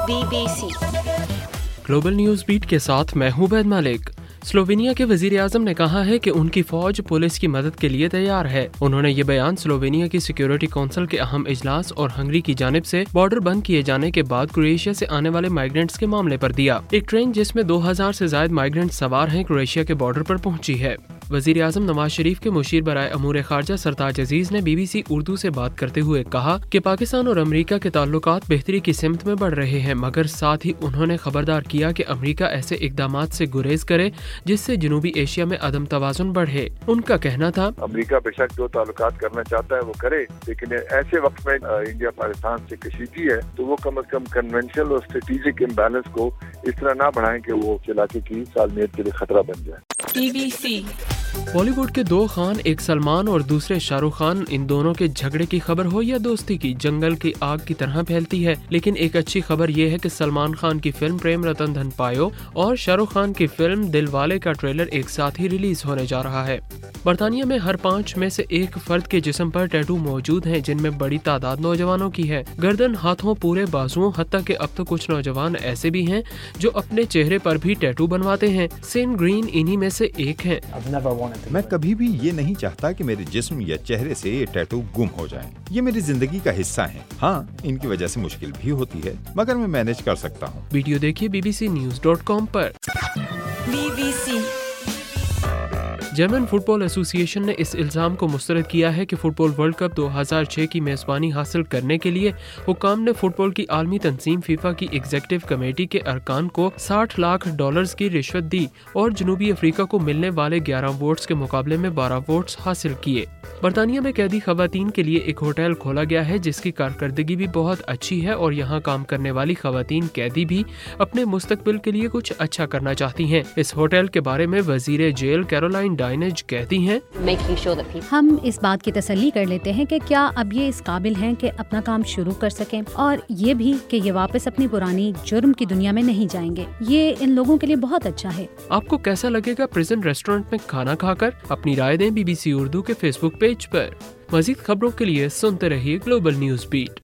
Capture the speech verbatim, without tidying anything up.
Be B C global news beat کے ساتھ میں ہوں عبید ملک۔ سلووینیا کے وزیر اعظم نے کہا ہے کہ ان کی فوج پولیس کی مدد کے لیے تیار ہے۔ انہوں نے یہ بیان سلووینیا کی سیکیورٹی کونسل کے اہم اجلاس اور ہنگری کی جانب سے بارڈر بند کیے جانے کے بعد کروشیا سے آنے والے مائیگرنٹس کے معاملے پر دیا۔ ایک ٹرین جس میں دو ہزار سے زائد مائیگرنٹ سوار ہیں کروشیا کے بارڈر پر پہنچی ہے۔ وزیر اعظم نواز شریف کے مشیر برائے امور خارجہ سرتاج عزیز نے بی بی سی اردو سے بات کرتے ہوئے کہا کہ پاکستان اور امریکہ کے تعلقات بہتری کی سمت میں بڑھ رہے ہیں، مگر ساتھ ہی انہوں نے خبردار کیا کہ امریکہ ایسے اقدامات سے گریز کرے جس سے جنوبی ایشیا میں عدم توازن بڑھے۔ ان کا کہنا تھا، امریکہ بے شک جو تعلقات کرنا چاہتا ہے وہ کرے، لیکن ایسے وقت میں انڈیا پاکستان سے کشیدگی ہے تو وہ کم از کم کنونشنل اور اسٹریٹجک امبیلنس کو اس طرح نہ بڑھائیں کہ وہ علاقے کی سالمیت کے لیے خطرہ بن جائے۔ B B C Bollywood کے دو خان، ایک سلمان اور دوسرے شاہ رخ خان، ان دونوں کے جھگڑے کی خبر ہو یا دوستی کی، جنگل کی آگ کی طرح پھیلتی ہے۔ لیکن ایک اچھی خبر یہ ہے کہ سلمان خان کی فلم پریم رتن دھن پایو اور شاہ رخ خان کی فلم دل والے کا ٹریلر ایک ساتھ ہی ریلیز ہونے جا رہا ہے۔ برطانیہ میں ہر پانچ میں سے ایک فرد کے جسم پر ٹیٹو موجود ہیں، جن میں بڑی تعداد نوجوانوں کی ہے۔ گردن، ہاتھوں، پورے بازوؤں، حتیٰ کہ اب تو کچھ نوجوان ایسے بھی ہیں جو اپنے چہرے پر بھی ٹیٹو بنواتے ہیں۔ سین گرین انہی میں سے ایک ہیں۔ میں کبھی بھی یہ نہیں چاہتا کہ میرے جسم یا چہرے سے یہ ٹیٹو گم ہو جائیں۔ یہ میری زندگی کا حصہ ہیں۔ ہاں، ان کی وجہ سے مشکل بھی ہوتی ہے، مگر میں مینج کر سکتا ہوں۔ ویڈیو دیکھیے B B C news dot com پر۔ B B C German football association نے اس الزام کو مسترد کیا ہے کہ فٹ بال ورلڈ کپ دو ہزار چھ کی میزبانی حاصل کرنے کے لیے حکام نے فٹ بال کی عالمی تنظیم فیفا کی ایگزیکٹو کمیٹی کے ارکان کو ساٹھ لاکھ ڈالرز کی رشوت دی اور جنوبی افریقہ کو ملنے والے گیارہ ووٹس کے مقابلے میں بارہ ووٹس حاصل کیے۔ برطانیہ میں قیدی خواتین کے لیے ایک ہوٹل کھولا گیا ہے جس کی کارکردگی بھی بہت اچھی ہے اور یہاں کام کرنے والی خواتین قیدی بھی اپنے مستقبل کے لیے کچھ اچھا کرنا چاہتی ہیں۔ اس ہوٹل کے بارے میں وزیر جیل کیرولائن ڈائنج کہتی ہیں، ہم اس بات کی تسلی کر لیتے ہیں کہ کیا اب یہ اس قابل ہیں کہ اپنا کام شروع کر سکیں، اور یہ بھی کہ یہ واپس اپنی پرانی جرم کی دنیا میں نہیں جائیں گے۔ یہ ان لوگوں کے لیے بہت اچھا ہے۔ آپ کو کیسا لگے گا پریزن ریسٹورنٹ میں کھانا کھا کر؟ اپنی رائے دیں بی بی سی اردو کے فیس بک پیج پر۔ مزید خبروں کے لیے سنتے رہیے گلوبل نیوز بیٹ۔